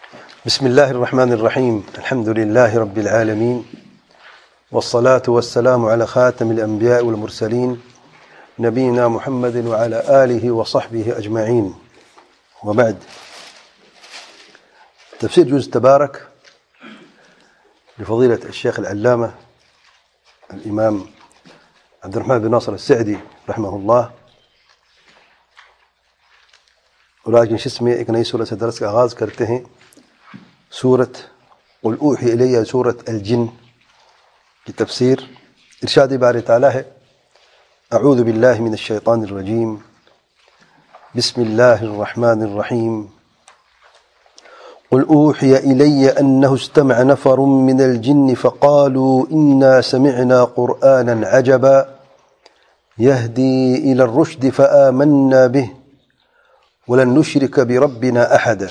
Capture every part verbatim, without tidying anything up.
بسم الله الرحمن الرحيم. الحمد لله رب العالمين، والصلاة والسلام على خاتم الأنبياء والمرسلين نبينا محمد وعلى آله وصحبه أجمعين، وبعد. تفسير جزء تبارك لفضيلة الشيخ العلامة الإمام عبد الرحمن بن ناصر السعدي رحمه الله. ولكن شسمه ایک نئی سورة سے درس کا آغاز کرتے ہیں. سورة قل اوحی الی سورة الجن کی تفسیر. ارشاد باری تعالی ہے: اعوذ باللہ من الشیطان الرجیم، بسم اللہ الرحمن الرحیم. قل اوحی الی انه استمع نفر من الجن فقالوا انا سمعنا قرآنا عجبا يهدي الى الرشد فآمنا به ولن نشرك بربنا احدا.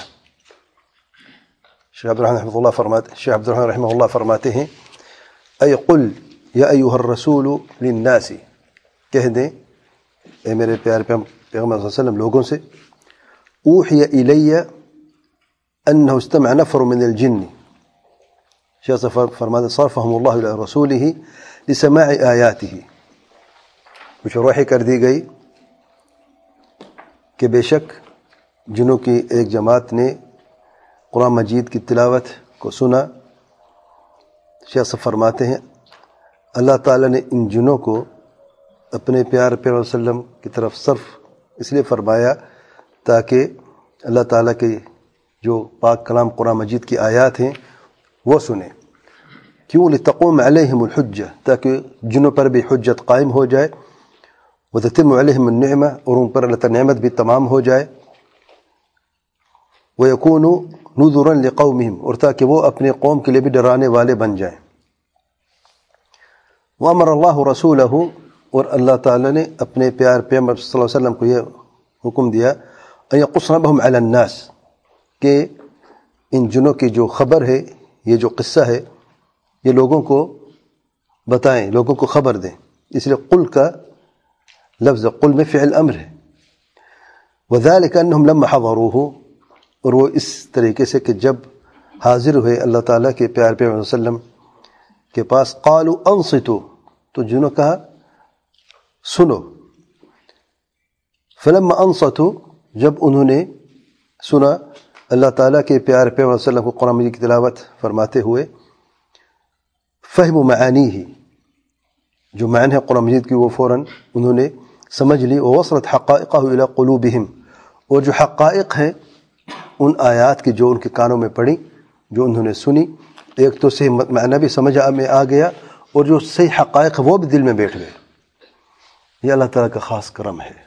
شیخ عبد الرحمن رحمہ اللہ فرماتے شیخ عبد الرحمن رحمہ اللہ فرماتے ہیں: اے قل یا ایھا الرسول للناس، کہہ دیں اے میرے پیارے پیغمبر صلی اللہ علیہ وسلم لوگوں سے، اوحی الی انه استمع نفر من الجن. شیخ فرماتے صرفهم اللہ الی رسولہ لسماع آیاتہ. کچھ وحی کر دی گئی کہ بے شک جنوں کی ایک جماعت نے قرآن مجید کی تلاوت کو سنا. شیخ صاحب فرماتے ہیں اللہ تعالیٰ نے ان جنوں کو اپنے پیار پیغمبر صلی اللہ علیہ وسلم کی طرف صرف اس لیے فرمایا تاکہ اللہ تعالیٰ کے جو پاک کلام قرآن مجید کی آیات ہیں وہ سنیں. کیوں؟ لتقوم علیہم الحجہ، تاکہ جنوں پر بھی حجت قائم ہو جائے. وتتم علیہم النعمہ، اور ان پر اللہ تعالیٰ نعمت بھی تمام ہو جائے. وَيَكُونُوا نُذُرًا لِقَوْمِهِمْ، اور تاکہ وہ اپنے قوم کے لیے بھی ڈرانے والے بن جائیں. وَأَمَرَ اللَّهُ رَسُولَهُ، اور اللہ تعالیٰ نے اپنے پیار پیغمبر صلی اللہ علیہ وسلم کو یہ حکم دیا أَن يَقُصَّ نَبَأَهُمْ عَلَى النَّاسِ، کہ ان جنوں کی جو خبر ہے، یہ جو قصہ ہے، یہ لوگوں کو بتائیں، لوگوں کو خبر دیں. اس لیے قل کا لفظ قل میں فعل امر ہے. وَذَلِكَ أَنَّهُمْ لَمَّا حَضَرُوهُ، اور وہ اس طریقے سے کہ جب حاضر ہوئے اللہ تعالیٰ کے پیار پیغمبر صلی اللہ علیہ وسلم کے پاس، قالوا انصتوا، تو جنہوں کہا سنو. فلما انصتوا، جب انہوں نے سنا اللہ تعالیٰ کے پیار پیغمبر صلی اللہ علیہ وسلم کو قرآن مجید کی تلاوت فرماتے ہوئے، فہموا معانیہ، جو معنی ہے قرآن مجید کی وہ فوراً انہوں نے سمجھ لی. ووصلت حقائقہ الی قلوبہم، اور جو حقائق ہیں ان آیات کی جو ان کے کانوں میں پڑی، جو انہوں نے سنی، ایک تو صحیح معنی بھی سمجھ میں آ گیا، اور جو صحیح حقائق وہ بھی دل میں بیٹھ گئے. یہ اللہ تعالیٰ کا خاص کرم ہے.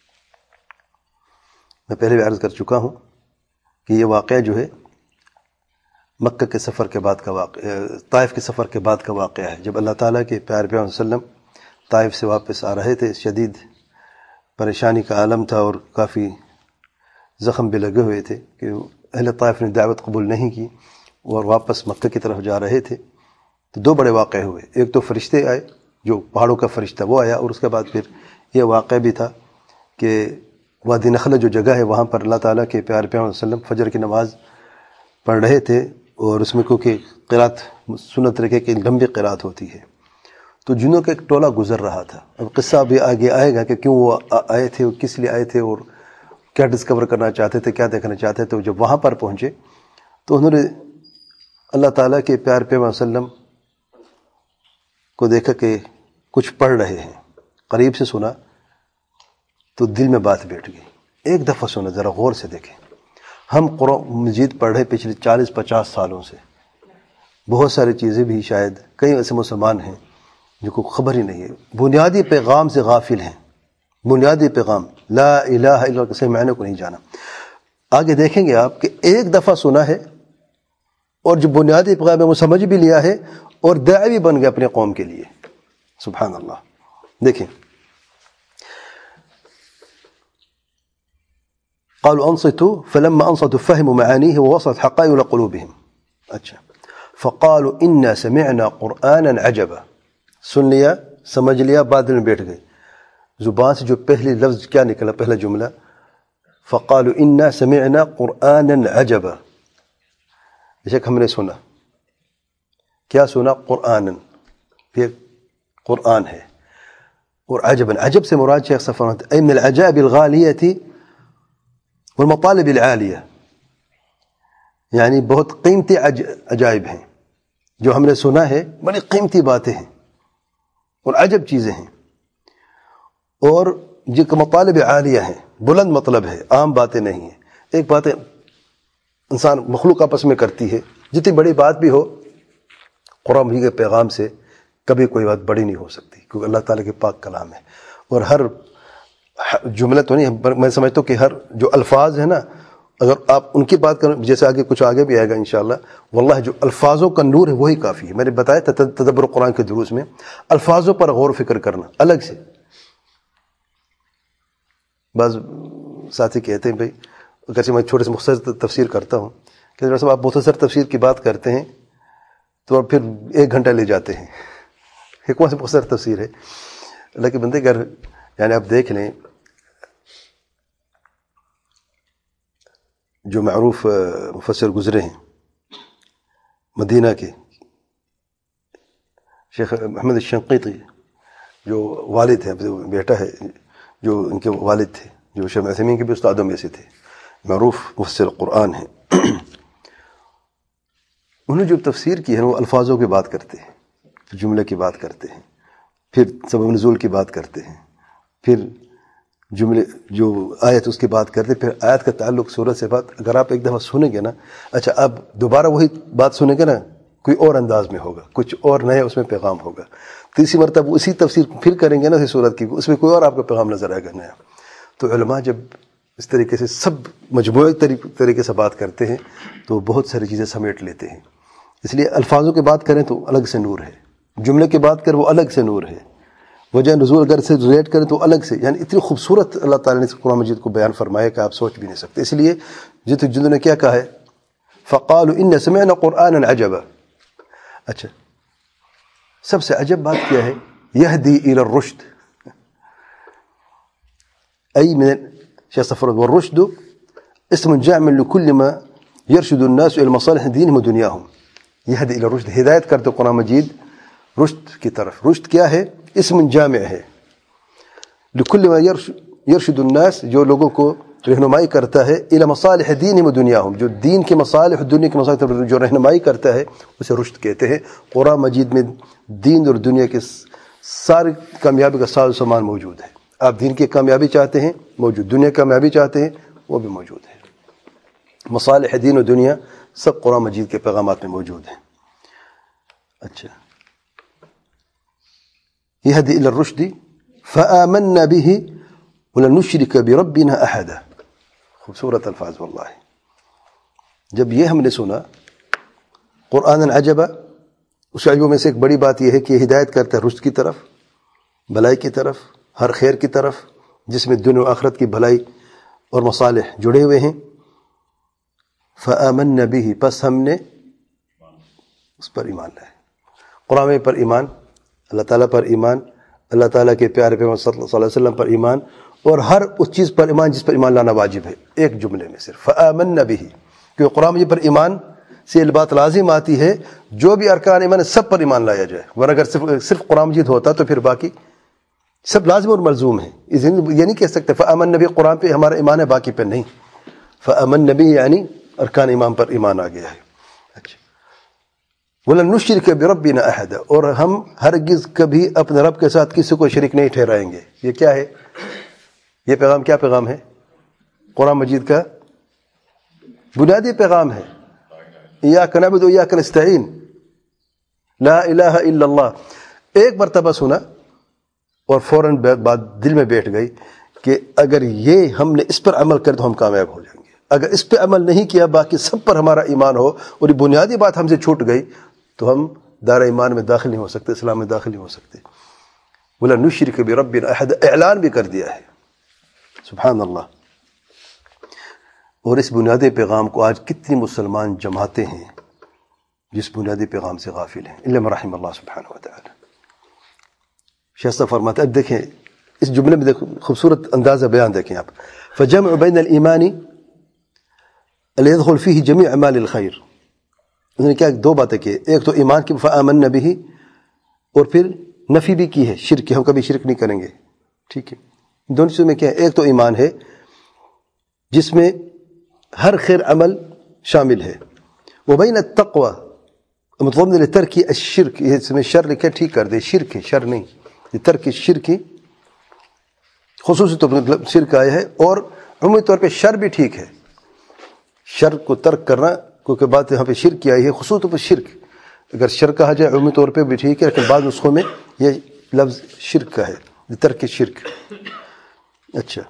میں پہلے بھی عرض کر چکا ہوں کہ یہ واقعہ جو ہے مکہ کے سفر کے بعد کا واقعہ، طائف کے سفر کے بعد کا واقعہ ہے. جب اللہ تعالیٰ کے پیارے پیغمبر صلی اللہ علیہ وسلم طائف سے واپس آ رہے تھے، شدید پریشانی کا عالم تھا اور کافی زخم بھی لگے ہوئے تھے کہ اہل طائف نے دعوت قبول نہیں کی اور واپس مکہ کی طرف جا رہے تھے. تو دو بڑے واقعے ہوئے. ایک تو فرشتے آئے، جو پہاڑوں کا فرشتہ وہ آیا، اور اس کے بعد پھر یہ واقعہ بھی تھا کہ وادی نخلہ جو جگہ ہے وہاں پر اللہ تعالیٰ کے پیارے پیغمبر صلی اللہ علیہ وسلم فجر کی نماز پڑھ رہے تھے، اور اس میں کیونکہ قرات سنت طریقے کی لمبی قرات ہوتی ہے، تو جنوں کا ایک ٹولہ گزر رہا تھا. اب قصہ بھی آگے آئے گا کہ کیوں وہ آئے تھے اور کس لیے آئے تھے اور کیا ڈسکور کرنا چاہتے تھے، کیا دیکھنا چاہتے تھے. جب وہاں پر پہنچے تو انہوں نے اللہ تعالیٰ کے پیار پیغمبر صلی اللہ علیہ وسلم کو دیکھا کہ کچھ پڑھ رہے ہیں. قریب سے سنا تو دل میں بات بیٹھ گئی. ایک دفعہ سنا، ذرا غور سے دیکھیں. ہم قرآن مجید پڑھ رہے پچھلے چالیس پچاس سالوں سے، بہت ساری چیزیں بھی، شاید کئی ایسے مسلمان ہیں جو کو خبر ہی نہیں ہے، بنیادی پیغام سے غافل ہیں. بنیادی پیغام لا الہ الا اللہ کے صحیح معنی کو نہیں جانا. آگے دیکھیں گے آپ کہ ایک دفعہ سنا ہے اور جو بنیادی پیغام ہے وہ سمجھ بھی لیا ہے اور داعی بھی بن گیا اپنے قوم کے لیے. سبحان اللہ. دیکھیں، قالوا انصتوا فلما انصتوا فهموا معانيه ووصلت حقائق الى قلوبهم. اچھا، فقالوا انا سمعنا قرانا عجبا، سن لیا، سمجھ لیا، بعد میں بیٹھ گئے. زبان سے جو پہلی لفظ کیا نکلا، پہلا جملہ، فقالوا انا سمعنا قرانا عجبا، بیشک ہم نے سنا. کیا سنا؟ قرآن. یہ قرآن ہے. اور عجباً، عجب سے مراد شیخ صاحب فرماتے ہیں اے من العجائب الغالیہ والمطالب العالیہ، یعنی بہت قیمتی عجائب ہیں جو ہم نے سنا ہے، بڑی قیمتی باتیں ہیں اور عجب چیزیں ہیں، اور جو کہ مطالب عالیہ ہیں، بلند مطلب ہے، عام باتیں نہیں ہیں. ایک بات انسان مخلوق آپس میں کرتی ہے، جتنی بڑی بات بھی ہو، قرآن مجید کے پیغام سے کبھی کوئی بات بڑی نہیں ہو سکتی، کیونکہ اللہ تعالیٰ کے پاک کلام ہے. اور ہر جملہ تو نہیں، میں سمجھتا ہوں کہ ہر جو الفاظ ہیں نا، اگر آپ ان کی بات کریں، جیسے آگے کچھ آگے بھی آئے گا انشاءاللہ، واللہ جو الفاظوں کا نور ہے وہی کافی ہے. میں نے بتایا تھا تدبر قرآن کے دروس میں الفاظوں پر غور و فکر کرنا الگ سے. بعض ساتھی کہتے ہیں بھائی، اگرچہ میں چھوٹے سے مختصر تفسیر کرتا ہوں کہ جب آپ مختصر تفسیر کی بات کرتے ہیں تو پھر ایک گھنٹہ لے جاتے ہیں. یہ کون سی مختصر تفسیر ہے؟ اللہ کے بندے، اگر یعنی آپ دیکھ لیں جو معروف مفسر گزرے ہیں مدینہ کے، شیخ محمد الشنقیطی، جو والد ہیں، بیٹا ہے جو ان کے والد تھے، جو شیخ عثیمین کے بھی استادوں میں سے تھے، معروف مفسر قرآن ہیں. انہوں نے جو تفسیر کی ہے وہ الفاظوں کی بات کرتے ہیں، جملے کی بات کرتے ہیں، پھر سبب نزول کی بات کرتے ہیں، پھر جملے جو آیت اس کی بات کرتے ہیں، پھر آیت کا تعلق سورت سے بات. اگر آپ ایک دفعہ سنیں گے نا، اچھا اب دوبارہ وہی بات سنیں گے نا، کوئی اور انداز میں ہوگا، کچھ اور نیا اس میں پیغام ہوگا. تیسری مرتبہ اسی تفسیر پھر کریں گے نا اسی سورت کی، اس میں کوئی اور آپ کو پیغام نظر آئے گا نیا. تو علماء جب اس طریقے سے سب مجموعی طریقے سے بات کرتے ہیں تو بہت ساری چیزیں سمیٹ لیتے ہیں. اس لیے الفاظوں کی بات کریں تو الگ سے نور ہے، جملے کی بات کریں وہ الگ سے نور ہے، وجہ نزول اگر سے ریلیٹ کریں تو الگ سے. یعنی اتنی خوبصورت اللہ تعالیٰ نے قرآن مجید کو بیان فرمایا کہ آپ سوچ بھی نہیں سکتے. اس لیے جت جنہوں نے کیا کہا ہے، فقالوا ان سمعنا قرآنا عجبا. اچھا، سب سے عجب بات کیا ہے؟ یہدی الی الرشد، ای من شیخ صفر والرشد اسم جامع لكل ما يرشد الناس الى مصالح دینهم و دنیاهم. یہدی الی الرشد، ہدایت کرتے قرآن مجید رشد کی طرف. رشد کیا ہے؟ اسم جامع ہے لكل ما يرشد الناس، جو لوگوں کو رہنمائی کرتا ہے، الى مصالح دینهم و دنیاهم، جو دین کے مصالح، دنیا کے مصالح جو رہنمائی کرتا ہے اسے رشد کہتے ہیں. قرآن مجید میں دین اور دنیا کے ساری کامیابی کا ساز و سامان موجود ہے. آپ دین کی کامیابی چاہتے ہیں، موجود. دنیا کی کامیابی چاہتے ہیں، وہ بھی موجود ہے. مصالح دین و دنیا سب قرآن مجید کے پیغامات میں موجود ہیں. اچھا، یہدی الی الرشد فآمنا به ولن نشرک بربنا احدا. خوبصورت الفاظ واللہ. جب یہ ہم نے سنا قرآن عجبا، اس عجبوں میں سے ایک بڑی بات یہ ہے کہ یہ ہدایت کرتا ہے رشد کی طرف، بھلائی کی طرف، ہر خیر کی طرف، جس میں دنیا و آخرت کی بھلائی اور مصالح جڑے ہوئے ہیں. فآمنا به، پس ہم نے اس پر ایمان لائے. قرآن پر ایمان، اللہ تعالیٰ پر ایمان، اللہ تعالیٰ کے پیارے پیغمبر صلی اللہ علیہ وسلم پر ایمان، اور ہر اس چیز پر ایمان جس پر ایمان لانا واجب ہے. ایک جملے میں صرف فآمنا به، کیونکہ قرآن مجید پر ایمان سے یہ بات لازم آتی ہے جو بھی ارکان ایمان سب پر ایمان لایا جائے. ورنہ اگر صرف صرف قرآن مجید ہوتا تو پھر باقی سب لازم اور ملزوم ہیں. یہ نہیں کہہ سکتے فآمنا به قرآن پہ ہمارا ایمان ہے باقی پہ نہیں. فآمنا به یعنی ارکان ایمان پر ایمان آ گیا ہے. اچھا، وَلَن نُشْرِكَ بِرَبِّنَا أَحَدًا، اور ہم ہرگز کبھی اپنے رب کے ساتھ کسی کو شریک نہیں ٹھہرائیں گے. یہ کیا ہے؟ یہ پیغام کیا پیغام ہے؟ قرآن مجید کا بنیادی پیغام ہے. إِيَّاكَ نَعْبُدُ وَإِيَّاكَ نَسْتَعِينُ، لا الہ الا اللہ. ایک مرتبہ سنا اور فوراً بات دل میں بیٹھ گئی کہ اگر یہ ہم نے اس پر عمل کر تو ہم کامیاب ہو جائیں گے. اگر اس پہ عمل نہیں کیا، باقی سب پر ہمارا ایمان ہو اور یہ بنیادی بات ہم سے چھوٹ گئی تو ہم دار ایمان میں داخل نہیں ہو سکتے، اسلام میں داخل نہیں ہو سکتے. وَلَن نُشْرِكَ بِرَبِّنَا أَحَدًا، اعلان بھی کر دیا ہے. سبحان اللہ. اور اس بنیادی پیغام کو آج کتنی مسلمان جماعتیں ہیں جس بنیادی پیغام سے غافل ہیں، الا من رحم اللہ سبحانہ وتعالی. شیخ صاحب فرماتے ہیں، اب دیکھیں اس جملے میں دیکھیں خوبصورت انداز بیان دیکھیں آپ. فجمع بین الایمان الذي يدخل فيه جميع اعمال الخير. انہوں نے کیا دو باتیں کی، ایک تو ایمان کی فآمنا بہ، اور پھر نفی بھی کی ہے شرک کی، ہم کبھی شرک نہیں کریں گے. ٹھیک ہے، دونوں چیزوں میں کیا ہے، ایک تو ایمان ہے جس میں ہر خیر عمل شامل ہے، وبین التقوی مطلب لترک الشرک، یہ اس میں شر لکھے ٹھیک کر دے، شرک ہے شر نہیں، لترک الشرک خصوصی طور پر شرک آیا ہے، اور عمومی طور پہ شر بھی ٹھیک ہے، شر کو ترک کرنا، کیونکہ بات یہاں پہ شرک کی آئی ہے، خصوصی طور پر شرک اگر شر کہا جائے عمومی طور پہ بھی ٹھیک ہے، لیکن بعض نسخوں میں یہ لفظ شرک کا ہے، لترک الشرک. اچھا،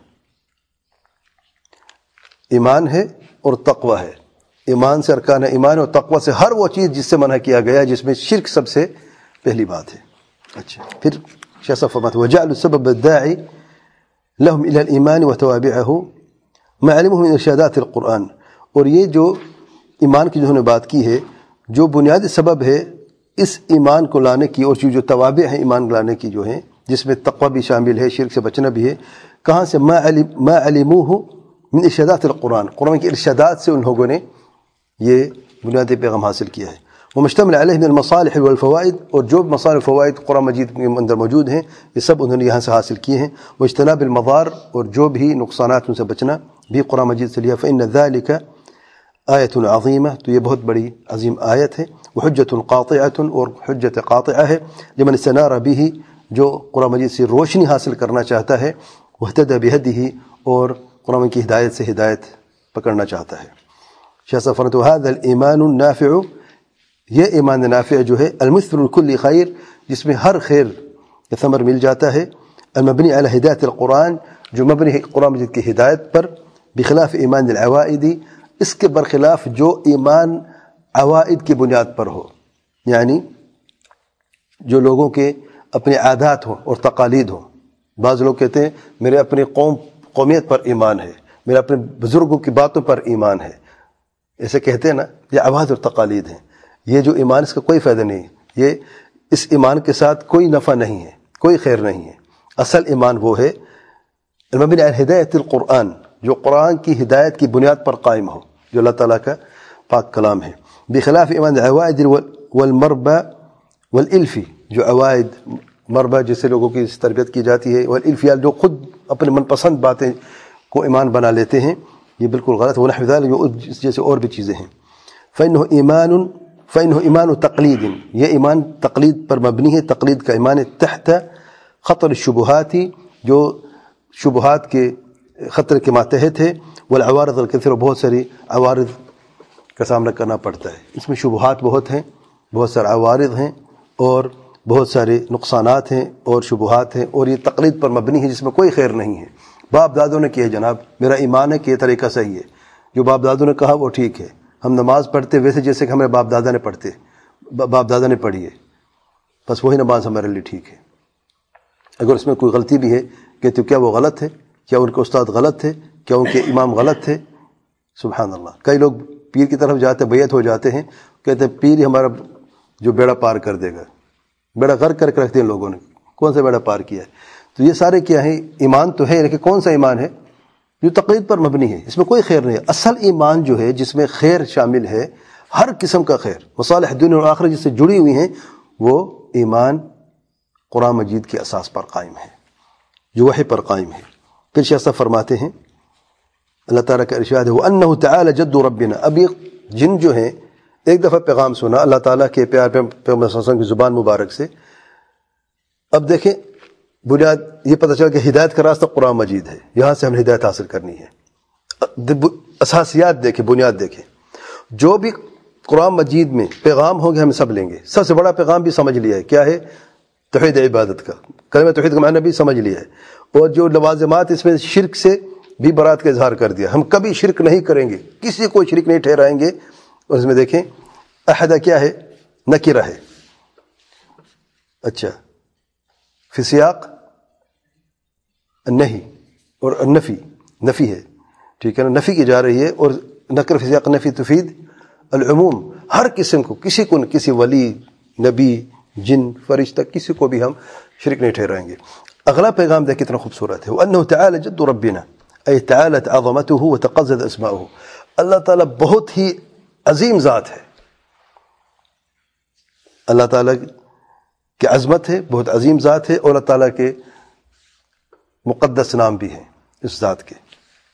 ایمان ہے اور تقوی ہے، ایمان سے ارکان ایمان اور تقوی سے ہر وہ چیز جس سے منع کیا گیا جس میں شرک سب سے پہلی بات ہے. اچھا، پھر شیخ صاحب فرماتے ہیں وجعل السبب الداعی لهم الى الايمان وتوابعه ما علمه من ارشادات القرآن، اور یہ جو ایمان کی جو نے بات کی ہے، جو بنیادی سبب ہے اس ایمان کو لانے کی، اور جو توابع ہیں ایمان لانے کی جو ہیں جس میں تقوی بھی شامل ہے، شرک سے بچنا بھی ہے، کہاں سے ما علم ما علموه من ارشادات القرآن، قرآن کی ارشادات سے ان لوگوں نے یہ بنیادی پیغام حاصل کیا ہے. ومشتمل علیہ من المصالح والفوائد، اور جو مصالح و فوائد قرآن مجید کے اندر موجود ہیں یہ سب انہوں نے یہاں سے حاصل کیے ہیں. واجتناب المضار، اور جو بھی نقصانات ان سے بچنا بھی قرآن مجید سے لیا. فإن ذلك آیت عظیمہ، تو یہ بہت بڑی عظیم آیت ہے. وحجت قاطعۃ، اور حجت قاطعہ ہے. لمن استنار به، جو قرآن مجید سے روشنی حاصل کرنا چاہتا ہے. واہتدى بہدیہ، اور قرآن کی ہدایت سے ہدایت پکڑنا چاہتا ہے. شیخ صاحب فرماتے ہیں هذا الایمان النافع، یہ ایمان نافع جو ہے، المثمر لكل خیر، جس میں ہر خیر کا ثمر مل جاتا ہے. المبنی علی ہدایت القرآن، جو مبنی ہے قرآن مجید کی ہدایت پر. بخلاف ایمان العوائد، اس کے برخلاف جو ایمان عوائد کی بنیاد پر ہو، یعنی جو لوگوں کے اپنے عادات ہوں اور تقالید ہوں. بعض لوگ کہتے ہیں میرے اپنے قوم قومیت پر ایمان ہے، میرے اپنے بزرگوں کی باتوں پر ایمان ہے، ایسے کہتے ہیں نا، یہ عوائد اور تقالید ہیں. یہ جو ایمان اس کا کوئی فائدہ نہیں ہے، یہ اس ایمان کے ساتھ کوئی نفع نہیں ہے، کوئی خیر نہیں ہے. اصل ایمان وہ ہے المبنی علی ہدایت القرآن، جو قرآن کی ہدایت کی بنیاد پر قائم ہو، جو اللہ تعالیٰ کا پاک کلام ہے. بخلاف ایمان العوائد والمربع والالف، جو عوائد مربع جس سے لوگوں کی تربیت کی جاتی ہے، والالف جو خود اپنے من پسند باتیں کو ایمان بنا لیتے ہیں، یہ بالکل غلط ہے. ونحو ذلک، جیسے اور بھی چیزیں ہیں. فإنه ایمان فإنه ایمان تقلید، یہ ایمان تقلید پر مبنی ہے، تقلید کا ایمان ہے. تحت خطر الشبہات، جو شبہات کے خطر کے ماتحت ہے. والعوارض الکثیر، بہت ساری عوارض کا سامنا کرنا پڑتا ہے. اس میں شبہات بہت ہیں، بہت سارے عوارض ہیں، اور بہت سارے نقصانات ہیں اور شبہات ہیں، اور یہ تقلید پر مبنی ہے جس میں کوئی خیر نہیں ہے. باپ دادوں نے کیا جناب، میرا ایمان ہے کہ یہ طریقہ صحیح ہے، جو باپ دادوں نے کہا وہ ٹھیک ہے. ہم نماز پڑھتے ویسے جیسے کہ ہمارے باپ دادا نے پڑھتے باپ دادا نے پڑھی ہے، بس وہی نماز ہمارے لیے ٹھیک ہے. اگر اس میں کوئی غلطی بھی ہے کہ تو کیا وہ غلط ہے، کیا ان کے استاد غلط تھے، کیا ان کے امام غلط تھے؟ سبحان اللہ. کئی لوگ پیر کی طرف جاتے بیعت ہو جاتے ہیں، کہتے ہیں پیر ہی ہمارا جو بیڑا پار کر دے گا. بیڑا غرق کر کے رکھتے ہیں لوگوں نے، کون سا بیڑا پار کیا ہے؟ تو یہ سارے کیا ہیں، ایمان تو ہے لیکن کون سا ایمان ہے؟ جو تقلید پر مبنی ہے، اس میں کوئی خیر نہیں ہے. اصل ایمان جو ہے جس میں خیر شامل ہے، ہر قسم کا خیر، مصالح دنیا اور آخرت جس سے جڑی ہوئی ہیں، وہ ایمان قرآن مجید کے اساس پر قائم ہے، جو وحی پر قائم ہے. پھر شیخ صاحب فرماتے ہیں اللہ تعالیٰ کا ارشاد ہے وَأَنَّهُ تَعَالَى جَدُّ رَبِّنَا. اب یہ جن جو ہیں ایک دفعہ پیغام سنا اللہ تعالیٰ کے پیار پیغمبر صلی اللہ علیہ وسلم کی زبان مبارک سے. اب دیکھیں بنیاد یہ پتہ چلا کہ ہدایت کا راستہ قرآن مجید ہے، یہاں سے ہم نے ہدایت حاصل کرنی ہے. اساسیات دیکھیں، بنیاد دیکھیں. جو بھی قرآن مجید میں پیغام ہوں گے ہم سب لیں گے. سب سے بڑا پیغام بھی سمجھ لیا ہے، کیا ہے؟ توحید عبادت کا، کلمہ توحید کا معنی بھی سمجھ لیا ہے. اور جو لوازمات اس میں شرک سے بھی برات کا اظہار کر دیا، ہم کبھی شرک نہیں کریں گے، کسی کو شرک نہیں ٹھہرائیں گے. اور اس میں دیکھیں احدہ کیا ہے؟ نکرہ ہے. اچھا، فی سیاق النہی اور النفی، نفی ہے، ٹھیک ہے نا، نفی کی جا رہی ہے. اور نکر فی سیاق نفی تفید العموم، ہر قسم کو، کسی کو کسی ولی، نبی، جن، فرشتہ، کسی کو بھی ہم شرک نہیں ٹھہرائیں گے. اگلا پیغام دیکھ کتنا خوبصورت ہے وَأَنَّهُ تَعَالَى جَدُّ رَبِّنَا اَيْ تَعَالَتْ عَظَمَتُهُ وَتَقَزَّدَ أَسْمَاؤُهُ. اللہ تعالیٰ بہت ہی عظیم ذات ہے، اللہ تعالیٰ کی عظمت ہے، بہت عظیم ذات ہے، اور اللہ تعالیٰ کے مقدس نام بھی ہیں اس ذات کے.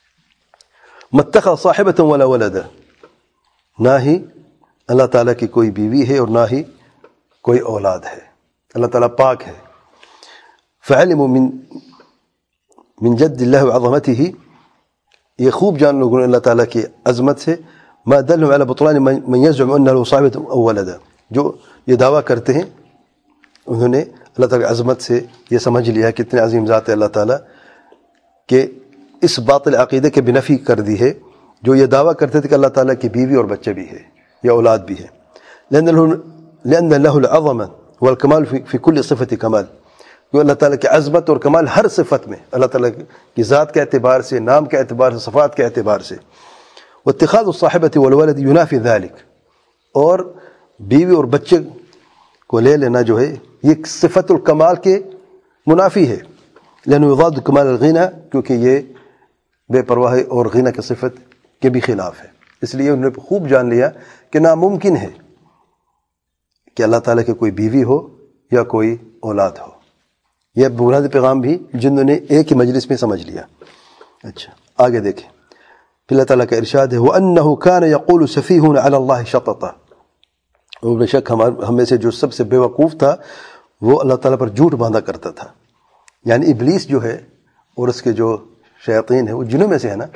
متخذ صاحبۃ ولا ولدا، نہ ہی اللہ تعالیٰ کی کوئی بیوی ہے اور نہ ہی کوئی اولاد ہے، اللہ تعالیٰ پاک ہے. فعلموا من من جد اللہ وعظمتہ، یہ خوب جان لوگوں نے اللہ تعالیٰ کی عظمت سے. ما دلهم على بطلان من يزعم ان له صاحبۃ او ولدا، جو یہ دعویٰ کرتے ہیں انہوں نے اللہ تعالیٰ کی عظمت سے یہ سمجھ لیا کہ اتنے عظیم ذات ہے اللہ تعالیٰ کہ اس باطل عقیدے کے بنفی کر دی ہے جو یہ دعویٰ کرتے تھے کہ اللہ تعالیٰ کی بیوی اور بچہ بھی ہے یا اولاد بھی ہے. لأن له لأن له العظمة والكمال في في كل صفة كمال، جو اللہ تعالیٰ کی عظمت اور کمال ہر صفت میں، اللہ تعالیٰ کی ذات کے اعتبار سے، نام کے اعتبار سے، صفات کے اعتبار سے. واتخاذ الصاحبة والولد ينافي ذلك، اور بیوی اور بچے کو لے لینا جو ہے یہ صفت الکمال کے منافی ہے. لأنه يضاد كمال الغنى، کیونکہ یہ بے پرواہی اور غنى کی صفت کے بھی خلاف ہے. اس لیے انہوں نے خوب جان لیا کہ ناممکن ہے کہ اللہ تعالیٰ کے کوئی بیوی ہو یا کوئی اولاد ہو. یہ بنیادی پیغام بھی جنہوں نے ایک ہی مجلس میں سمجھ لیا. اچھا آگے دیکھیں، پھر اللہ تعالیٰ کا ارشاد ہے وَأَنَّهُ كَانَ يَقُولُ سَفِيهٌ عَلَى اللَّهِ شَطَطًا، اور بے شک ہم میں سے جو سب سے بے وقوف تھا وہ اللہ تعالیٰ پر جھوٹ باندھا کرتا تھا. یعنی ابلیس جو ہے اور اس کے جو شیاطین ہیں وہ جنوں میں سے ہے نا.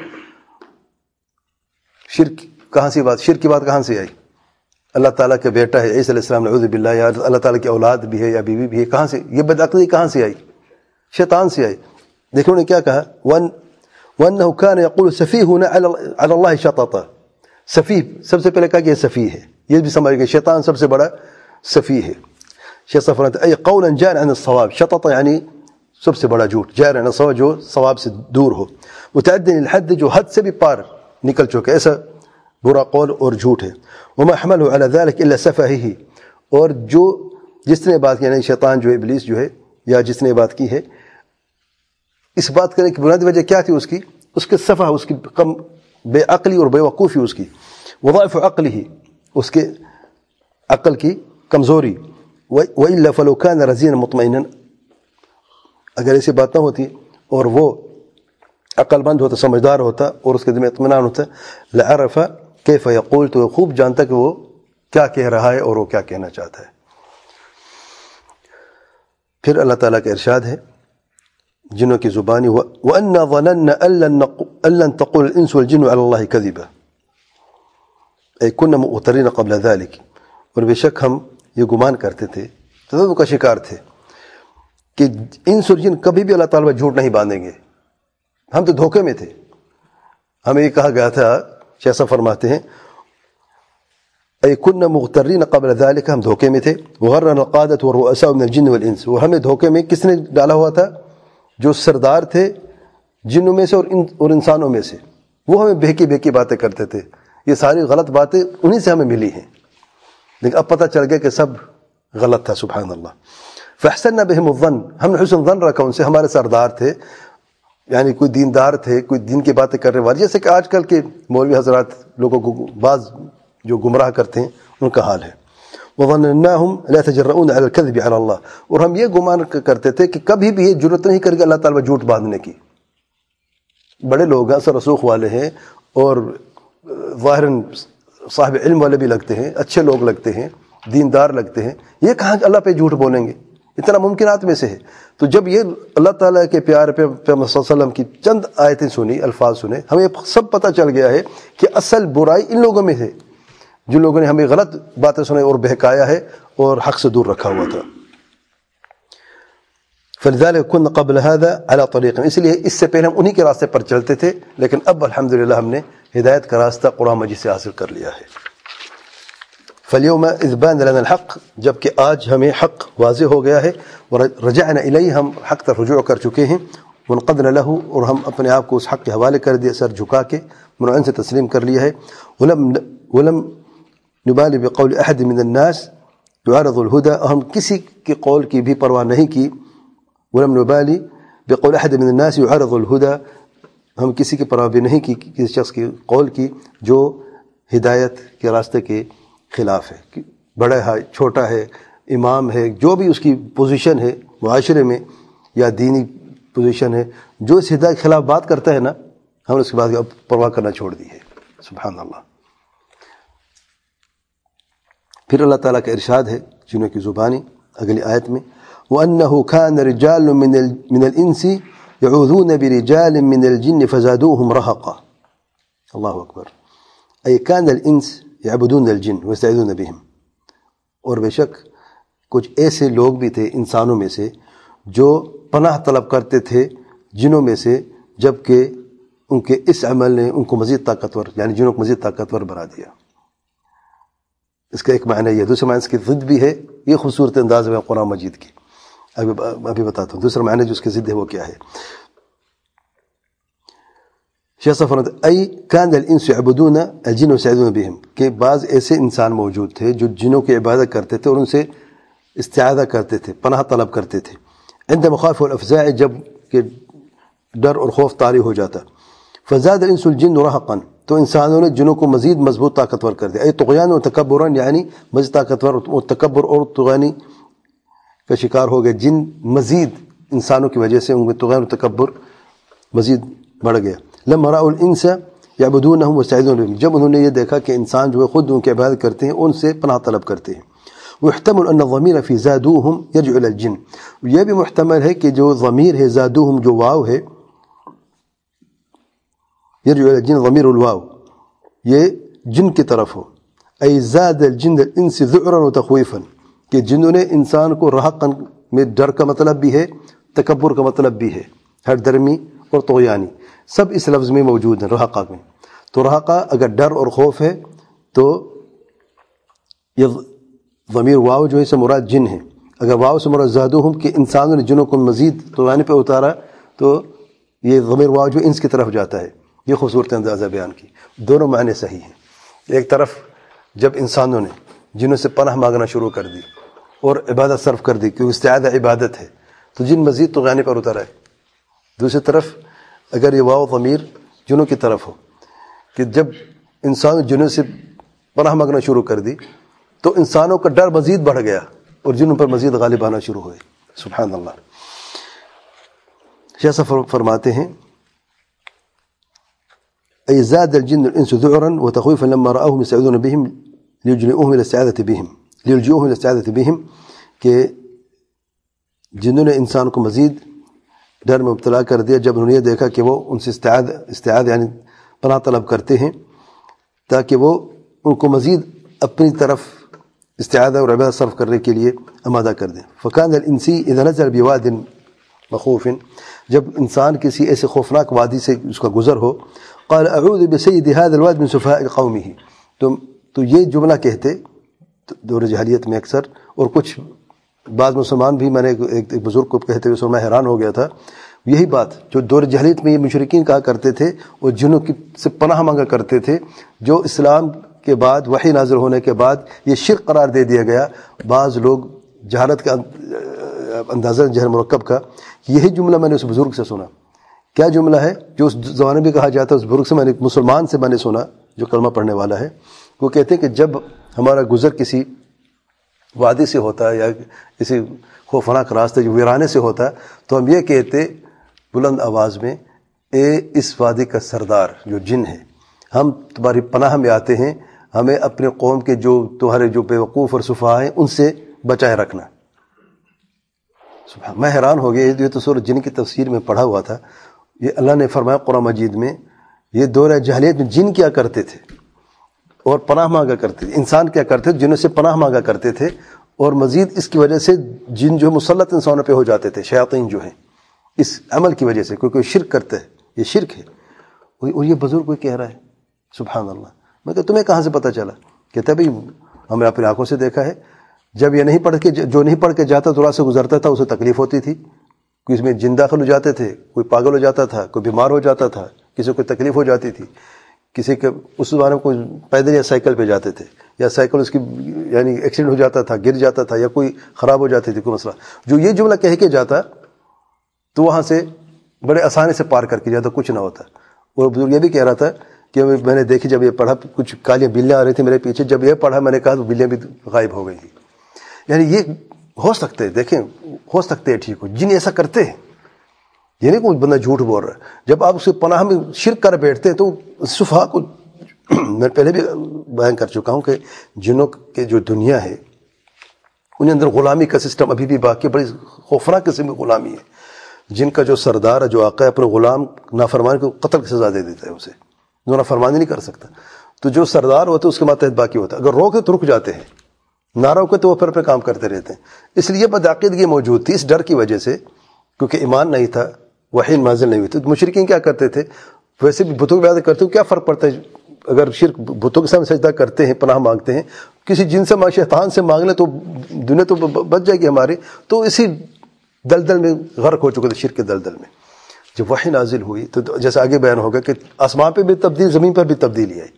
شرک کہاں سے بات شرک کی بات کہاں سے آئی؟ اللہ تعالیٰ کا بیٹا ہے عیسیٰ علیہ السلام نعوذ باللہ، یا اللہ تعالیٰ کی اولاد بھی ہے یا بیوی بھی ہے، کہاں سے یہ بدعقلی کہاں سے آئی؟ شیطان سے آئی. دیکھو نے کیا کہا وَأَنَّهُ كَانَ يَقُولُ سَفِيهٌ عَلَى اللَّهِ شَطَطًا. سفیہ سب سے پہلے کہا کہ یہ سفیہ ہے، یہ بھی سمجھ گئے شیطان سب سے بڑا سفیہ ہے. شیخ صاحب فرماتے ہیں اے قولا جار عن الصواب، شطط یعنی سب سے بڑا جھوٹ، جار عن الصواب جو ثواب سے دور ہو، متعدی الحد جو حد سے بھی پار نکل چکے، ایسا برا قول اور جھوٹ ہے. وما حمله على ذلك الا سفهه، اور جو جس نے بات کی یعنی شیطان جو ہے ابلیس جو ہے یا جس نے بات کی ہے، اس بات کرنے کی بنیادی وجہ کیا تھی اس کی؟ اس کے سفہ، اس کی کم بے عقلی اور بے وقوفی، اس کی وضعف عقله، اس کے عقل کی کمزوری. وإلا فلو كان رزينا مطمئنا، اگر ایسی بات نہ ہوتی اور وہ عقل مند ہوتا، سمجھدار ہوتا اور اس کے دل میں اطمینان ہوتا، لعرف کیف یقول، تو خوب جانتا کہ وہ کیا کہہ رہا ہے اور وہ کیا کہنا چاہتا ہے. پھر اللہ تعالیٰ کا ارشاد ہے جنوں کی زبانی وَأَنَّا ظَنَنَّا أَن لَّن تَقُولَ الْإِنسُ وَالْجِنُّ عَلَى اللَّهِ كَذِبًا أي كُنَّا مُغْتَرِينَ قبل ذلك، اور بے شک ہم یہ گمان کرتے تھے، تذبذب کا شکار تھے کہ انس اور جن کبھی بھی اللہ تعالیٰ پر جھوٹ نہیں باندھیں گے، ہم تو دھوکے میں تھے. ہمیں یہ کہا گیا تھا، شیخ صاحب فرماتے ہیں اے کن مغترین قبل ذلك، ہم دھوکے میں تھے. وغرنا القادة والرؤساء من الجن والانس، اور ہمیں دھوکے میں کس نے ڈالا ہوا تھا؟ جو سردار تھے جنوں میں سے اور ان اور انسانوں میں سے، وہ ہمیں بہکی بہکی باتیں کرتے تھے. یہ ساری غلط باتیں انہی سے ہمیں ملی ہیں، لیکن اب پتہ چل گیا کہ سب غلط تھا. سبحان اللہ. فاحسننا بهم الظن، ہم نے حسن ظن رکھا ان سے. ہمارے سردار تھے یعنی کوئی دیندار تھے، کوئی دین کی باتیں کرنے والے، جیسے کہ آج کل کے مولوی حضرات لوگوں کو بعض جو گمراہ کرتے ہیں ان کا حال ہے. وَظَنَّنَّاهُمْ لَا يَتَجَرَّؤُونَ عَلَى الْكَذِبِ عَلَى اللَّهِ، اور ہم یہ گمان کرتے تھے کہ کبھی بھی یہ جرأت نہیں کرے گا اللہ تعالیٰ پر جھوٹ باندھنے کی. بڑے لوگ ہیں، اثر رسوخ والے ہیں اور ظاہراً صاحب علم والے بھی لگتے ہیں، اچھے لوگ لگتے ہیں، دیندار لگتے ہیں، یہ کہاں اللہ پہ جھوٹ بولیں گے؟ اتنا ممکنات میں سے ہے. تو جب یہ اللہ تعالیٰ کے پیارے پہ پیغمبر صلی اللہ علیہ وسلم کی چند آیتیں سنی، الفاظ سنے، ہمیں سب پتہ چل گیا ہے کہ اصل برائی ان لوگوں میں ہے جن لوگوں نے ہمیں غلط باتیں سنیں اور بہکایا ہے اور حق سے دور رکھا ہوا تھا. فلذلك كنا قبل هذا على طريق، اس لیے اس سے پہلے ہم انہی کے راستے پر چلتے تھے، لیکن اب الحمدللہ ہم نے ہدایت کا راستہ قرآن مجید سے حاصل کر لیا ہے. فاليوم اذ بان لنا الحق، جبکہ آج ہمیں حق واضح ہو گیا ہے، ورجعنا الیہ، ہم حق تر رجوع کر چکے ہیں، منقدنا له، اور ہم اپنے آپ کو اس حق کے حوالے کر دیا، سر جھکا کے منعن سے تسلیم کر لیا ہے. ولم ولم نبالي بقول احد من الناس يعارض الهدى، ہم کسی کے قول کی بھی پرواہ نہیں کی. ولم نبالي بقول احد من الناس يعارض الهدى، ہم کسی کی پرواہ بھی نہیں کی کسی شخص کے قول کی جو ہدایت کے راستے کے خلاف ہے. بڑا ہے چھوٹا ہے امام ہے جو بھی اس کی پوزیشن ہے معاشرے میں یا دینی پوزیشن ہے جو اس ہدایت کے خلاف بات کرتا ہے نا ہم نے اس کے بعد پرواہ کرنا چھوڑ دی ہے. سبحان اللہ. پھر اللہ تعالیٰ کا ارشاد ہے جنوں کی زبانی اگلی آیت میں وَأَنَّهُ كَانَ رِجَالٌ مِّنَ الْإِنسِ يَعُوذُونَ بِرِجَالٍ مِّنَ الْجِنِّ فَزَادُوهُمْ رَهَقًا. اللہ اکبر. اے كان الانس يعبدون الجن ويستعيذون بهم. اور بے شک کچھ ایسے لوگ بھی تھے انسانوں میں سے جو پناہ طلب کرتے تھے جنوں میں سے جبکہ ان کے اس عمل نے ان کو مزید طاقتور یعنی جنوں کو مزید طاقتور بنا دیا. اس کا ایک معنی یہ دوسرا معنی اس کی ضد بھی ہے. یہ خوبصورت انداز میں قرآن مجید کی ابھی ابھی بتاتا ہوں. دوسرا معنی جو اس کی ضد ہے وہ کیا ہے. شیخ صاحب فرماتے ای کان الانس یعبدون الجن ویستعیذون بهم کہ بعض ایسے انسان موجود تھے جو جنوں کی عبادت کرتے تھے اور ان سے استعاذہ کرتے تھے پناہ طلب کرتے تھے. عند مخاف الافزاع جب کہ ڈر اور خوف طاری ہو جاتا. فزاد الانس الجن رهقا تو انسانوں نے جنوں کو مزید مضبوط طاقتور کر دیا. ای طغیان و تکبرا یعنی مزید طاقتور اور تکبر اور طغیانی کا شکار ہو گئے. جن مزید انسانوں کی وجہ سے ان میں طغیان و تکبر مزید بڑھ گیا. لما رأوا الانس يعبدونهم ويستعيذون بهم جب انہوں نے یہ دیکھا کہ انسان جو ہے خود ان کی عبادت کرتے ہیں ان سے پناہ طلب کرتے ہیں. ويحتمل ان الضمير في زادوهم يرجع الى الجن یہ بھی محتمل ہے کہ جو ضمیر ہے زادوهم جو واو ہے يرجع الى الجن ضمیر الواو یہ جن کی طرف ہو. اي زاد الجن الانس ذعرا وتخويفا کہ جنوں نے انسان کو رہقا میں ڈر کا مطلب بھی ہے تکبر کا مطلب بھی ہے ہر درمی اور طغیانی سب اس لفظ میں موجود ہیں رہقہ میں. تو رہقہ اگر ڈر اور خوف ہے تو یہ ضمیر واو جو ہے سے مراد جن ہے. اگر واو سے مراد زادوہم کہ انسانوں نے جنوں کو مزید طغیانی پہ اتارا تو یہ ضمیر واو جو انس کی طرف جاتا ہے. یہ خوبصورت اندازہ بیان کی. دونوں معنی صحیح ہیں. ایک طرف جب انسانوں نے جنوں سے پناہ مانگنا شروع کر دی اور عبادت صرف کر دی کیونکہ استعاذہ عبادت ہے تو جن مزید طغیانی پر اترا ہے. دوسری طرف اگر یہ واو ضمیر جنوں کی طرف ہو کہ جب انسان جنوں سے پناہ مانگنا شروع کر دی تو انسانوں کا ڈر مزید بڑھ گیا اور جنوں پر مزید غالب آنا شروع ہوئے. سبحان اللہ. شیخ صاحب فرماتے ہیں ای زاد الجن الانس ذعرا وتخويفا لما رأوهم يستعيذون بهم ليلجئوهم الى الاستعاذة بهم ليلجئوهم الى الاستعاذة بهم کہ جنوں نے انسان کو مزید ڈر میں مبتلا کر دیا جب انہوں نے یہ دیکھا کہ وہ ان سے استعاذ استعاذ یعنی پناہ طلب کرتے ہیں تاکہ وہ ان کو مزید اپنی طرف استعاذہ اور عبادت صرف کرنے کے لیے آمادہ کر دیں. فکان الانسی اذا نزل بواد مخوف جب انسان کسی ایسے خوفناک وادی سے اس کا گزر ہو قال اعوذ بسید هذا الواد من سفهاء قومه تو تو یہ جملہ کہتے دور جاہلیت میں اکثر اور کچھ بعض مسلمان بھی میں نے ایک بزرگ کو کہتے ہوئے سنا میں حیران ہو گیا تھا. یہی بات جو دور جاہلیت میں یہ مشرکین کہا کرتے تھے اور جنوں کی سے پناہ مانگا کرتے تھے جو اسلام کے بعد وحی نازل ہونے کے بعد یہ شرک قرار دے دیا گیا. بعض لوگ جہالت کا اندازہ جہل مرکب کا یہی جملہ میں نے اس بزرگ سے سنا. کیا جملہ ہے جو اس زمانے میں کہا جاتا ہے اس بزرگ سے میں نے مسلمان سے میں نے سنا جو کلمہ پڑھنے والا ہے. وہ کہتے ہیں کہ جب ہمارا گزر کسی وادی سے ہوتا ہے یا کسی خوفناک راستے جو ویرانے سے ہوتا ہے تو ہم یہ کہتے بلند آواز میں اے اس وادی کا سردار جو جن ہے ہم تمہاری پناہ میں آتے ہیں ہمیں اپنے قوم کے جو تمہارے جو بیوقوف اور سفہاء ہیں ان سے بچائے رکھنا. سبحان میں حیران ہو گیا. یہ تو سورۃ جن کی تفسیر میں پڑھا ہوا تھا. یہ اللہ نے فرمایا قرآن مجید میں یہ دور جاہلیت میں جن کیا کرتے تھے اور پناہ مانگا کرتے تھے. انسان کیا کرتے تھے جنوں سے پناہ مانگا کرتے تھے اور مزید اس کی وجہ سے جن جو مسلط انسانوں پہ ہو جاتے تھے شیاطین جو ہیں اس عمل کی وجہ سے کوئی کوئی شرک کرتا ہے یہ شرک ہے. اور یہ بزرگ کوئی کہہ رہا ہے سبحان اللہ. میں کہ تمہیں کہاں سے پتہ چلا؟ کہتا بھائی ہم نے اپنی آنکھوں سے دیکھا ہے. جب یہ نہیں پڑھ کے جو نہیں پڑھ کے جاتا تو راہ سے گزرتا تھا اسے تکلیف ہوتی تھی. کوئی اس میں جن داخل ہو جاتے تھے کوئی پاگل ہو جاتا تھا کوئی بیمار ہو جاتا تھا کسی کو تکلیف ہو جاتی تھی کسی کے اس زمانے میں کوئی پیدل یا سائیکل پہ جاتے تھے یا سائیکل اس کی یعنی ایکسیڈنٹ ہو جاتا تھا گر جاتا تھا یا کوئی خراب ہو جاتی تھی کوئی مسئلہ جو یہ جملہ کہہ کے جاتا تو وہاں سے بڑے آسانی سے پار کر کے جاتا کچھ نہ ہوتا. اور بزرگ یہ بھی کہہ رہا تھا کہ میں نے دیکھی جب یہ پڑھا کچھ کالیاں بلیاں آ رہی تھیں میرے پیچھے، جب یہ پڑھا میں نے کہا تو بلیاں بھی غائب ہو گئی تھی. یعنی یہ ہو سکتے ہیں، دیکھیں ہو سکتے ہیں ٹھیک ہو، جن ایسا کرتے ہیں. یہ نہیں کوئی بندہ جھوٹ بول رہا ہے. جب آپ اس کے پناہ میں شرک کر بیٹھتے ہیں تو سفہاء کو میں پہلے بھی بیان کر چکا ہوں کہ جنوں کے جو دنیا ہے انہیں اندر غلامی کا سسٹم ابھی بھی باقی، بڑی خوفناک قسم کی غلامی ہے. جن کا جو سردار ہے، جو آقا ہے، اپنے غلام نافرمان کو قتل کی سزا دے دیتا ہے، اسے جو نافرمانی نہیں کر سکتا. تو جو سردار ہوتا ہے اس کے ماتحت باقی ہوتا ہے. اگر روکے تو رک جاتے ہیں، نہ روکے تو وہ پھر پہ کام کرتے رہتے ہیں. اس لیے بدعقیدگی موجود تھی اس ڈر کی وجہ سے، کیونکہ ایمان نہیں تھا، وحی نازل نہیں ہوئی تھی. مشرکین کیا کرتے تھے؟ ویسے بھی بتوں کی عبادت کرتے ہیں، کیا فرق پڑتا ہے اگر شرک بتوں کے سامنے سجدہ کرتے ہیں، پناہ مانگتے ہیں، کسی جن سے شیطان سے مانگ لیں تو دنیا تو بچ جائے گی ہماری. تو اسی دلدل میں غرق ہو چکے تھے، شرک کے دلدل میں. جب وحی نازل ہوئی تو جیسے آگے بیان ہوگا کہ آسمان پہ بھی تبدیل، زمین پر بھی تبدیلی آئی.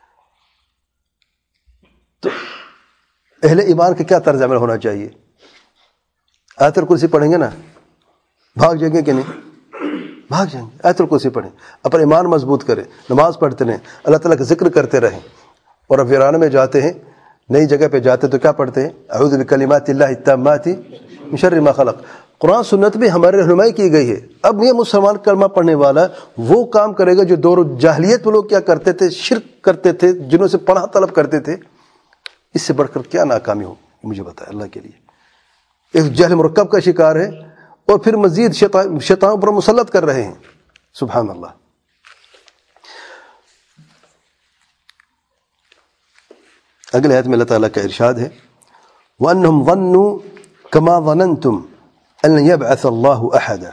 تو اہل ایمان کا کیا طرز عمل ہونا چاہیے؟ آیت الکرسی پڑھیں گے نا، بھاگ جائیں گے کہ نہیں؟ بھاگ جائیں گے. آیت الکرسی پڑھیں، اپنا ایمان مضبوط کریں، نماز پڑھتے رہیں، اللہ تعالیٰ کا ذکر کرتے رہیں. اور اب ویران میں جاتے ہیں، نئی جگہ پہ جاتے تو کیا پڑھتے ہیں؟ اعوذ بکلمات اللہ التامات من شر ما خلق. قرآن سنت بھی ہماری رہنمائی کی گئی ہے. اب یہ مسلمان کلمہ پڑھنے والا وہ کام کرے گا جو دور جاہلیت میں لوگ کیا کرتے تھے، شرک کرتے تھے، جنہوں سے پناہ طلب کرتے تھے. اس سے بڑھ کر کیا ناکامی ہو مجھے بتائے اللہ کے لیے. ایک جہل مرکب کا شکار ہے اور پھر مزید شیطان شیطان پر مسلط کر رہے ہیں. سبحان اللہ. اگلے آیت میں اللہ تعالیٰ کا ارشاد ہے وَأَنَّهُمْ ظَنُّوا كَمَا ظَنَنْتُمْ أَن لَّن يَبْعَثَ اللَّهُ أَحَدًا.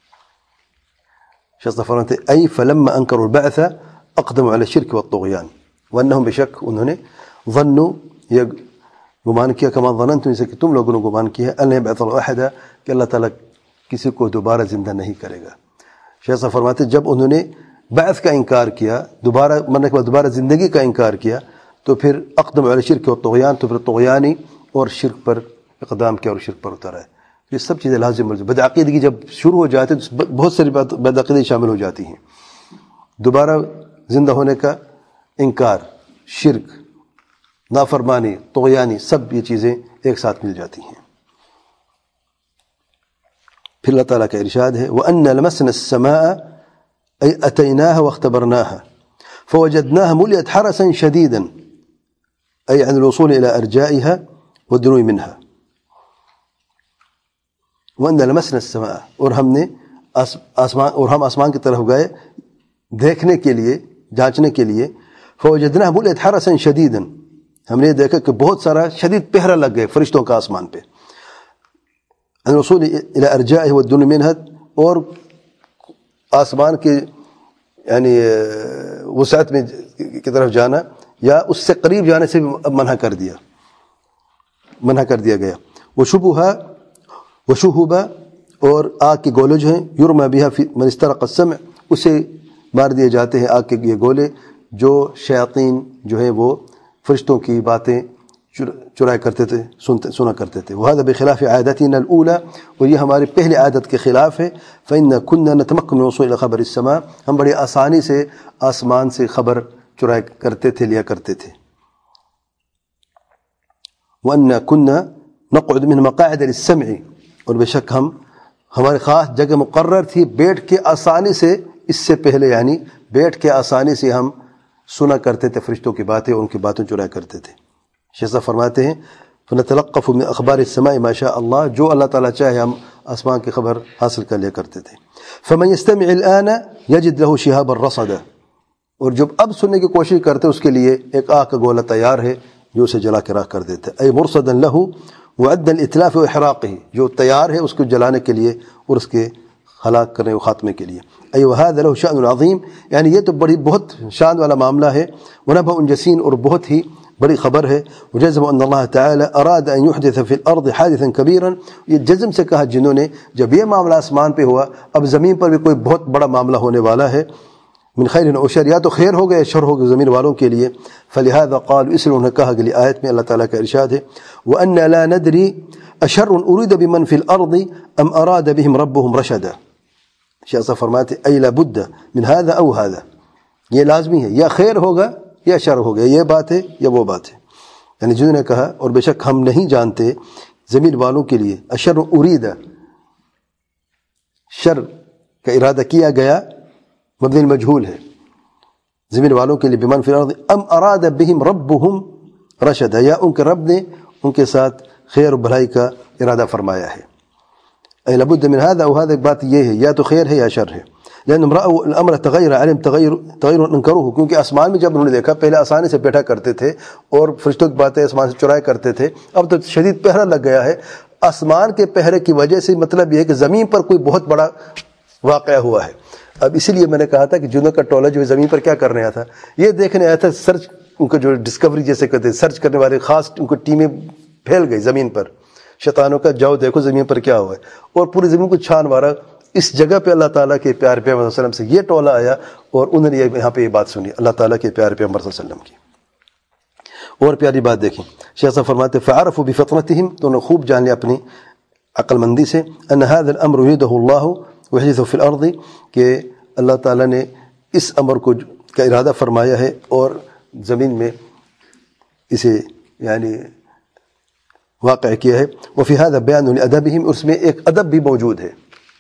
شخص فرماتے ہیں أي فلما أنكروا البعث أقدموا على الشرك والطغيان. وأنهم بشک انہوں نے ظنوا یہ گمان کیا كما ظننتم جیسے کہ تم لوگوں نے گمان کیا أن لن يبعث الله أحدا کہ اللہ تعالیٰ کسی کو دوبارہ زندہ نہیں کرے گا. شخص فرماتے جب انہوں نے بعث کا انکار کیا، دوبارہ مرنے کے بعد دوبارہ زندگی کا انکار کیا، تو پھر اقدم علی شرک و طغیان، تو پھر طغیانی اور شرک پر اقدام کیا اور شرک پر اترا ہے. یہ سب چیزیں لازم ہے. بدعقیدگی جب شروع ہو جاتی ہے تو بہت ساری بدعقیدگی شامل ہو جاتی ہیں. دوبارہ زندہ ہونے کا انکار، شرک، نافرمانی، طغیانی، سب یہ چیزیں ایک ساتھ مل جاتی ہیں. پھر اللہ تعالیٰ کا ارشاد ہے وَأَنَّا لَمَسْنَا السَّمَاءَ أَيْ أَتَيْنَاهَا وَاخْتَبَرْنَاهَا فَوَجَدْنَاهَا مُلِئَتْ حَرَسًا شَدِيدًا أي عن الوصول إلى أرجائها والدنو منها. وَأَنَّا لَمَسْنَا السَّمَاءَ اور ہم نے آسمان اور ہم آسمان کی طرف گئے دیکھنے کے لیے، جانچنے کے لیے. فَوَجَدْنَاهَا مُلِئَتْ حَرَسًا شَدِيدًا ہم نے دیکھا کہ بہت سارا شدید پہرا لگ گئے فرشتوں کا آسمان پہ. عن الوصول إلى أرجائه والدنو منها اور آسمان کے یعنی وسعت میں کی طرف جانا یا اس سے قریب جانے سے منع کر دیا منع کر دیا گیا. وشبہا وشہبا اور آگ کے گولے جو ہیں یرما بہا فی من استرق السمع اسے مار دیے جاتے ہیں آگ کے یہ گولے جو شیاطین جو ہیں وہ فرشتوں کی باتیں چرایا کرتے تھے، سنتے سنا کرتے تھے. وہذا بخلاف عادتنا الاولى اور یہ ہماری پہلی عادت کے خلاف ہے. فإن كنا نتمكن من الوصول إلى خبر السماء ہم بڑی آسانی سے آسمان سے خبر چرایا کرتے تھے، لیا کرتے تھے. وأن كنا نقعد من مقاعد للسمع اور بے شک ہم ہمارے خاص جگہ مقرر تھی بیٹھ کے آسانی سے، اس سے پہلے یعنی بیٹھ کے آسانی سے ہم سنا کرتے تھے فرشتوں کی باتیں اور ان کی باتیں چرایا کرتے تھے. شیخ فرماتے ہیں فنتلقف من اخبار السماء ما شاء اللہ جو اللہ تعالیٰ چاہے ہم آسمان کی خبر حاصل کر لیا کرتے تھے. فمن يستمع الآن يجد له شهابا رصدا اور جب اب سننے کی کوشش کرتے اس کے لیے ایک آگ کا گولہ تیار ہے جو اسے جلا کے راکھ کر دیتے. اے مرصدا له وعد الاتلاف واحراقه جو تیار ہے اس کو جلانے کے لیے اور اس کے ہلاک کرنے و خاتمے کے لیے. اے وهذا له شأن عظیم یعنی یہ تو بڑی بہت شان والا معاملہ ہے. ونبأ جسین اور بہت ہی بڑی خبر ہے. وجزم ان اللہ تعالی اراد ان يحدث في الارض حادثا كبيرا یہ جزم سے کہا جنہوں نے جب یہ معاملہ آسمان پہ ہوا اب زمین پر بھی کوئی بہت بڑا معاملہ ہونے والا ہے. من خیر او شر یا تو خیر ہو گئے شر ہو گئے زمین والوں کے لیے. فلهذا قالوا اس لیے انہوں نے کہا اگلی آیت میں اللہ تعالیٰ کا ارشاد ہے وان لا ندري اشر اريد بمن في الارض ام اراد بهم ربهم رشدا. شیخ صاحب فرماتے اي لا بد من هذا او هذا یہ لازمی ہے، یا خیر ہوگا یا شر ہوگا، یہ بات ہے یا وہ بات ہے. یعنی جنہوں نے کہا اور بے شک ہم نہیں جانتے زمین والوں کے لیے اشر ارید، شر کا ارادہ کیا گیا مبنی المجہول ہے زمین والوں کے لیے، بمن فی الارض ام اراد بہم ربہم رشد، یا ان کے رب نے ان کے ساتھ خیر و بھلائی کا ارادہ فرمایا ہے. اے لابد من هذا، اور هذا بات یہ ہے یا تو خیر ہے یا شر ہے. لأنهم رأوا الأمر تغیر علم تغیر تغیر انکروه، کیونکہ آسمان میں جب انہوں نے دیکھا پہلے آسانی سے بیٹھا کرتے تھے اور فرشتوں کی باتیں آسمان سے چرایا کرتے تھے، اب تو شدید پہرا لگ گیا ہے. آسمان کے پہرے کی وجہ سے مطلب یہ ہے کہ زمین پر کوئی بہت بڑا واقعہ ہوا ہے. اب اسی لیے میں نے کہا تھا کہ جنوں کا ٹولہ جو ہے زمین پر کیا کرنے آیا تھا، یہ دیکھنے آیا تھا. سرچ ان کو جو ڈسکوری جیسے کہتے ہیں، سرچ کرنے والے خاص ان کو ٹیمیں پھیل گئی زمین پر شیطانوں کا، جاؤ دیکھو زمین پر کیا ہوا ہے، اور پوری زمین کو چھان مارا. اس جگہ پہ اللہ تعالیٰ کے پیارے پیغمبر صلی اللہ علیہ وسلم سے یہ ٹولہ آیا اور انہوں نے یہاں پہ یہ بات سنی اللہ تعالیٰ کے پیارے پیغمبر صلی اللہ علیہ وسلم کی. اور پیاری بات دیکھیں، شیخ صاحب فرماتے فعرفوا بفطنتهم، تو انہوں نے خوب جان لیا اپنی عقل مندی سے، ان هذا الامر يريده الله ويحدثه في الارض، کہ اللہ تعالیٰ نے اس امر کو کا ارادہ فرمایا ہے اور زمین میں اسے یعنی واقع کیا ہے. وفي هذا بیان لادبهم، اس میں ایک ادب بھی موجود ہے.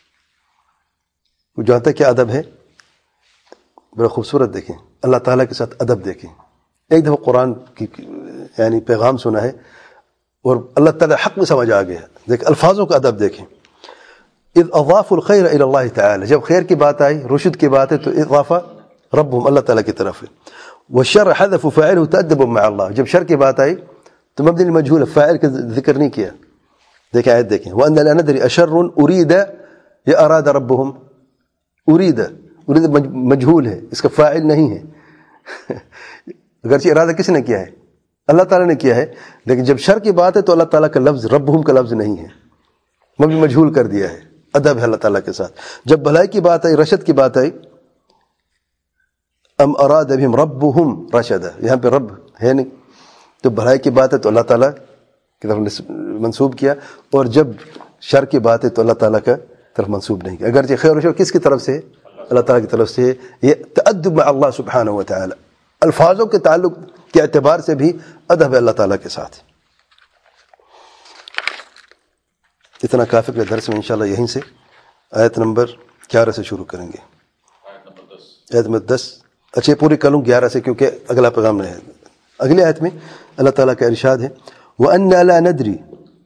وہ جانتا ہے کیا ادب ہے؟ بڑا خوبصورت دیکھیں اللہ تعالیٰ کے ساتھ ادب دیکھیں. ایک دفعہ قرآن کی یعنی پیغام سنا ہے اور اللہ تعالیٰ حق میں سمجھ آ گیا. دیکھ الفاظوں کا ادب دیکھیں. اذ اضافوا الخیر الی اللہ تعالی، جب خیر کی بات آئی، رشد کی بات ہے تو اضافہ ربهم اللہ تعالیٰ کی طرف ہے. والشر حذفوا فاعله تأدبا مع اللہ، جب شر کی بات آئی تو مبنی المجہول فاعل کا ذکر نہیں کیا. دیکھیں آیت دیکھیں، وان لا ندری اشر ارید یا اراد ربهم، ارید ارید مجہول ہے، اس کا فاعل نہیں ہے. اگرچہ ارادہ کس نے کیا ہے؟ اللہ تعالیٰ نے کیا ہے، لیکن جب شر کی بات ہے تو اللہ تعالیٰ کا لفظ ربہم کا لفظ نہیں ہے، مبنی مجہول کر دیا ہے. ادب ہے اللہ تعالیٰ کے ساتھ. جب بھلائی کی بات آئی، رشد کی بات آئی، ام اراد بہم ربہم رشد، یہاں پہ رب ہے نہیں، تو بھلائی کی بات ہے تو اللہ تعالیٰ کی طرف منسوب کیا، اور جب شر کی بات ہے تو اللہ تعالیٰ کا طرف منسوب نہیں کیا. اگرچہ خیر و شر کس کی طرف سے؟ اللہ تعالیٰ کی طرف سے. یہ تأدب مع اللہ سبحانہ و تعالی، الفاظوں کے تعلق کے اعتبار سے بھی ادب ہے اللہ تعالیٰ کے ساتھ. اتنا کافی کے درس میں انشاءاللہ یہیں سے آیت نمبر گیارہ سے شروع کریں گے. آیت نمبر دس، اچھا پوری کر لوں گیارہ سے کیونکہ اگلا پیغام نہیں ہے. اگلی آیت میں اللہ تعالیٰ کا ارشاد ہے وَأَنَّا لَا نَدْرِي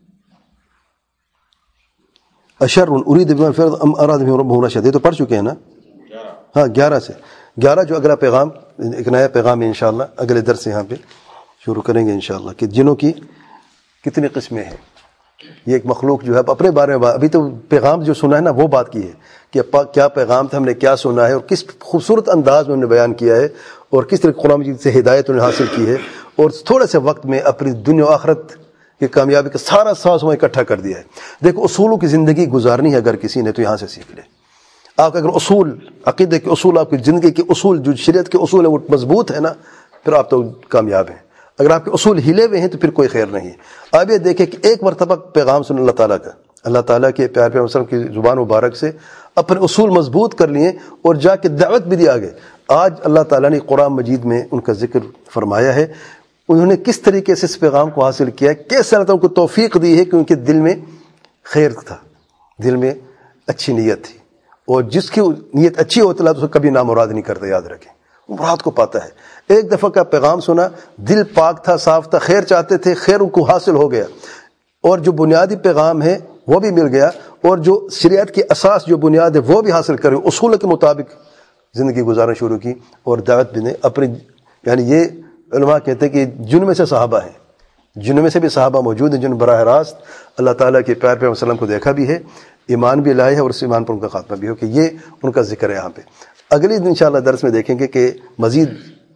اشر ارید بمن فی الارض ام اراد بہم ربہم رشد. یہ تو پڑھ چکے ہیں نا، ہاں گیارہ سے. گیارہ جو اگلا پیغام، ایک نیا پیغام ہے انشاءاللہ اگلے درس سے یہاں پہ شروع کریں گے انشاءاللہ، کہ جنوں کی کتنی قسمیں ہیں. یہ ایک مخلوق جو ہے اپنے بارے میں، ابھی تو پیغام جو سنا ہے نا وہ بات کی ہے کہ کیا پیغام تھا، ہم نے کیا سنا ہے اور کس خوبصورت انداز میں ہم نے بیان کیا ہے اور کس طرح قرآن مجید سے ہدایت انہوں نے حاصل کی ہے، اور تھوڑے سے وقت میں اپنی دنیا و آخرت کی کامیابی کا سارا ساز وہاں اکٹھا کر دیا ہے. دیکھو اصولوں کی زندگی گزارنی ہے اگر کسی نے تو یہاں سے سیکھ لے. آپ اگر اصول عقیدے کے اصول، آپ کی زندگی کے اصول جو شریعت کے اصول ہیں وہ مضبوط ہے نا، پھر آپ تو کامیاب ہیں. اگر آپ کے اصول ہلے ہوئے ہیں تو پھر کوئی خیر نہیں ہے. اب یہ دیکھیں کہ ایک مرتبہ پیغام سن اللہ تعالیٰ کا، اللہ تعالیٰ کے پیارے پیغمبر صلی اللہ علیہ وسلم کی زبان مبارک سے اپنے اصول مضبوط کر لیے اور جا کے دعوت بھی دی آگے. آج اللہ تعالیٰ نے قرآن مجید میں ان کا ذکر فرمایا ہے، انہوں نے کس طریقے سے اس پیغام کو حاصل کیا ہے، کیسے اللہ تعالیٰ کو توفیق دی ہے، کیونکہ دل میں خیر تھا، دل میں اچھی نیت تھی، اور جس کی نیت اچھی ہوتی اللہ تو اسے کبھی نامراد نہیں کرتا. یاد رکھیں مراد کو پاتا ہے. ایک دفعہ کا پیغام سنا، دل پاک تھا، صاف تھا، خیر چاہتے تھے، خیر ان کو حاصل ہو گیا، اور جو بنیادی پیغام ہے وہ بھی مل گیا، اور جو شریعت کی اساس جو بنیاد ہے وہ بھی حاصل کرے، اصول کے مطابق زندگی گزارنا شروع کی اور دعوت بھی نے اپنی. یعنی یہ علماء کہتے ہیں کہ جن میں سے صحابہ ہیں، جن میں سے بھی صحابہ موجود ہیں جن براہ راست اللہ تعالیٰ کے پیارے پیغمبر صلی اللہ علیہ وسلم کو دیکھا بھی ہے، ایمان بھی لائے ہے، اور اس ایمان پر ان کا خاتمہ بھی ہو، کہ یہ ان کا ذکر ہے یہاں پہ. اگلی دن انشاءاللہ درس میں دیکھیں گے کہ مزید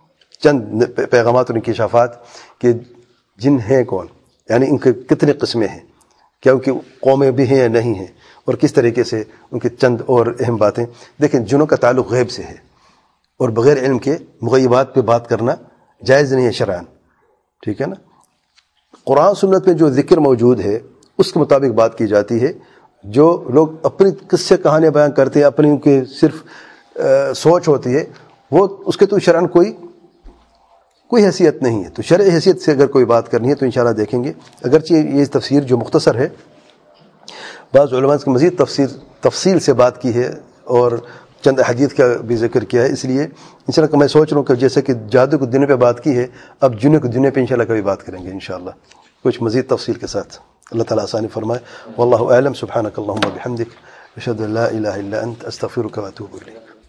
چند پیغامات اور انکشافات کہ جن ہیں کون، یعنی ان کے کتنے قسمیں ہیں، کیا ان کی قومیں بھی ہیں یا نہیں ہیں، اور کس طریقے سے ان کے چند اور اہم باتیں. دیکھیں جنوں کا تعلق غیب سے ہے، اور بغیر علم کے مغیبات پہ بات کرنا جائز نہیں ہے شرعاً، ٹھیک ہے نا. قرآن سنت میں جو ذکر موجود ہے اس کے مطابق بات کی جاتی ہے. جو لوگ اپنی قصے کہانیاں بیان کرتے ہیں، اپنی ان کے صرف سوچ ہوتی ہے، وہ اس کے تو شرعن کوئی کوئی حیثیت نہیں ہے. تو شرعی حیثیت سے اگر کوئی بات کرنی ہے تو انشاءاللہ دیکھیں گے. اگرچہ یہ تفسیر جو مختصر ہے، بعض علماء اس کی مزید تفسیر تفصیل سے بات کی ہے اور چند حدیث کا بھی ذکر کیا ہے. اس لیے انشاءاللہ میں سوچ رہا ہوں کہ جیسے کہ جادو کے دنوں پہ بات کی ہے، اب جنوں کے دنوں پہ انشاءاللہ کبھی بات کریں گے انشاءاللہ کچھ مزید تفصیل کے ساتھ. اللہ تعالیٰ آسانی فرمائے. واللہ اعلم. سبحانک اللہم و بحمدک، اشہد ان لا الہ الا انت، استغفرک و اتوب الیک.